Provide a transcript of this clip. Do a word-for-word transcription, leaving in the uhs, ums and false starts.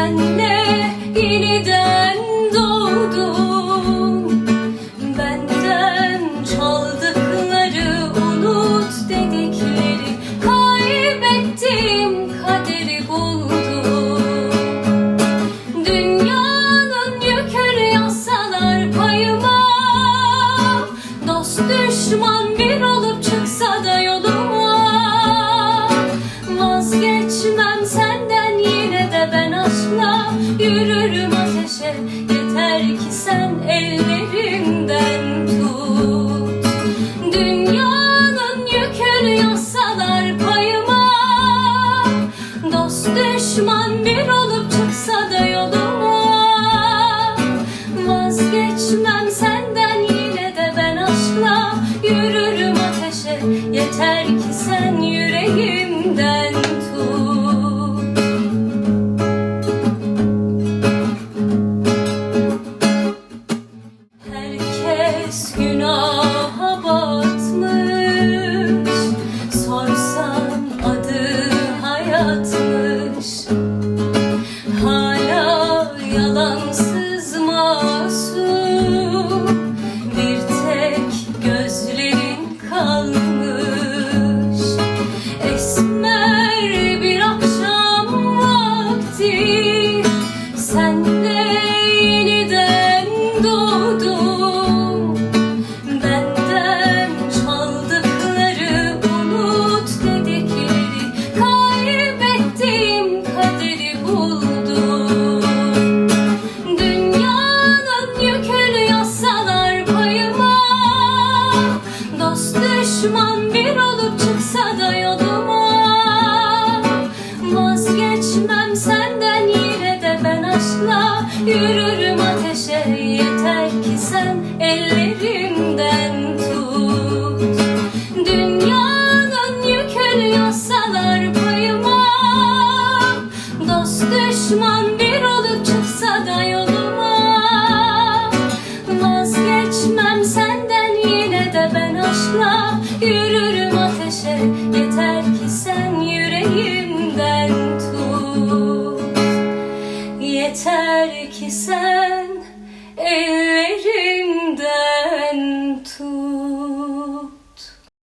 senle yeniden doğdum. Benden çaldıkları unut dedikleri, kaybettim kaderi buldum. Dünyanın yükünü yazsalar payıma, dost düşman bir olup çıksa da yoluma, vazgeçmem senden yine de ben asla. Yürürüm ateşe, yeter ki sen ellerimden tut. Dünyanın yükünü yazsalar payıma, dost düşman bir olup çıksa da yoluma, vazgeçmem senden yine de ben asla. Yürürüm ateşe, yeter ki sen yüreğimden tut. Herkes günaha batmış, sorsan adı hayatmış. Hala yalansız masum, bir tek gözlerin kalmış. Esmer bir akşam vakti, senle yeniden doğdum. Benden çaldıkları unut dedikleri, kaybettim kaderi buldum. Dünyanın yükünü yazsalar payıma, dost düşman bir olup çıksa da yoluma, vazgeçmem senden yine de ben asla. Yürürüm ateşe, yeter ki sen ellerimden tut. Dünyanın yükünü yazsalar payıma, dost düşman bir olup çıksa da yoluma, vazgeçmem senden yine de ben asla. Yürürüm ateşe, yeter ki sen yüreğimden tut. Yeter ki sen ellerimden tut.